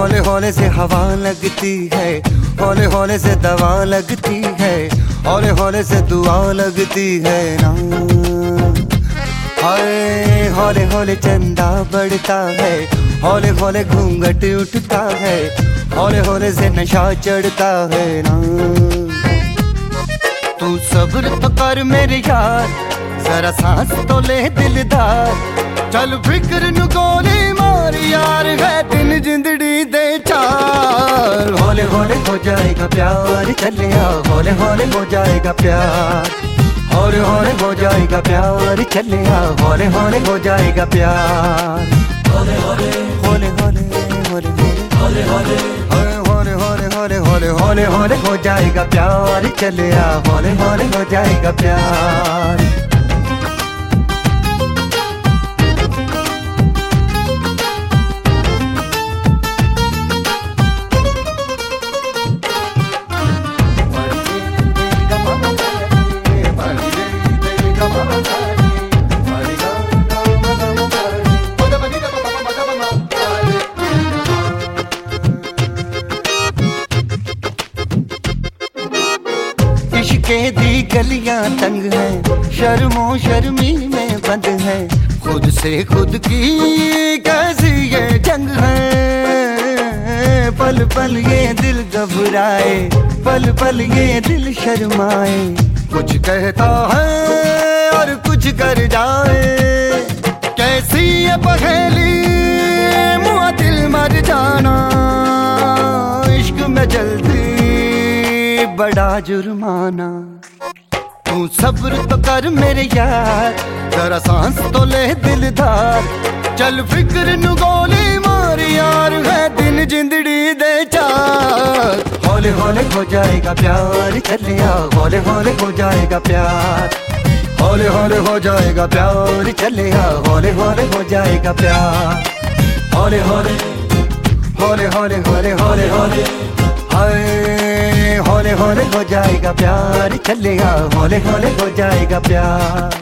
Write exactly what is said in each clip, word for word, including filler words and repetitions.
हौले हौले से हवा लगती है, हौले हौले से दवा लगती है, हौले हौले से दुआ लगती है ना। हाय हौले हौले चंदा बढ़ता है, हौले हौले घूंघट उठता है, हौले हौले से नशा चढ़ता है ना। तू सब्र तो कर मेरे यार, जरा सांस तो ले दिलदार, चल फिक्र नु गोली मार यार, है दिन जिंदड़ी दे चार। हौले हौले हो जाएगा प्यार, चले आ हौले हौले हो जाएगा प्यार, हौले हौले हो जाएगा प्यार, चले आ हौले हौले हो जाएगा प्यार। हौले हौले हौले हौले हौले हौले हौले हौले हौले हौले हौले हौले हौले हो जाएगा प्यार, चले आ हौले हौले हो जाएगा प्यार। इश्क़े दी गलियां तंग है, शर्मो शर्मी में बंद है, खुद से खुद की कैसी ये जंग है। पल पल ये दिल घबराए, पल पल ये दिल शर्माए, कुछ कहता है और कुछ कर जाए, कैसी ये पहेली मुआ दिल मर जाना। इश्क में जल्दी बड़ा जुर्माना, तू सब्र तो कर मेरे यार, जरा सांस तो ले दिलदार, चल फिक्र नु गोली मार यार, है दिन जिंदड़ी दे चार। हौले हौले हो जाएगा प्यार, चले आ हौले हौले हो जाएगा प्यार, हौले हौले हो जाएगा प्यार, चले आ हौले हौले हो जाएगा प्यार। हौले हौले हौले हौले हौले हौले हौले हाय हौले हौले हो जाएगा प्यार, चलेगा हौले हौले हो जाएगा प्यार।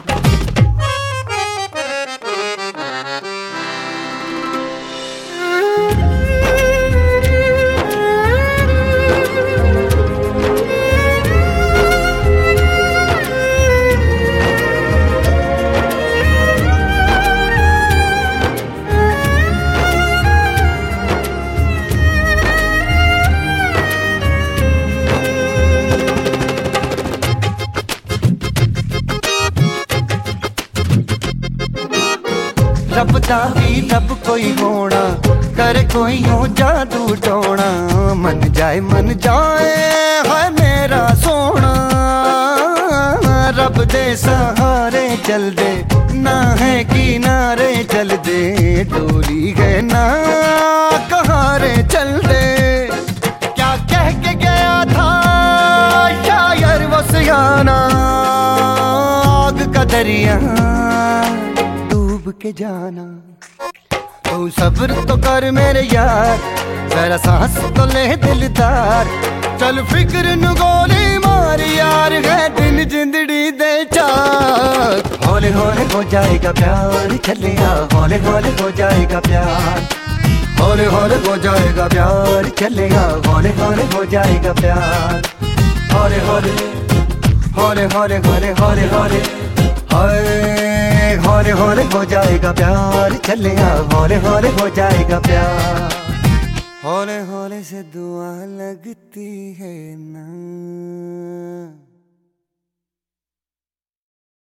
रब दा भी रब कोई होना, करे कोई हो जादू टोना, मन जाए मन जाए है मेरा सोना। रब दे सहारे चल दे, ना है किनारे चल दे, डोली है ना कहारे चल दे। क्या कह के गया था शायर वो सियाना, आग का दरिया के जाना। तू सब्र तो कर मेरे यार, जरा सांस तो ले दिलदार, चल फिक्र नु गोली मार यार, है दिन जिंदड़ी दे चार। हौले हौले हो जाएगा प्यार, चले आ हौले हौले हो जाएगा प्यार, हौले हौले हो जाएगा प्यार, चले आ हौले हौले हो जाएगा प्यार। हौले हौले हौले हौले हौले हौले हौले हाय हौले हौले हो जाएगा प्यार, चले आ हौले हौले हो जाएगा प्यार। हौले हौले से दुआ लगती है ना।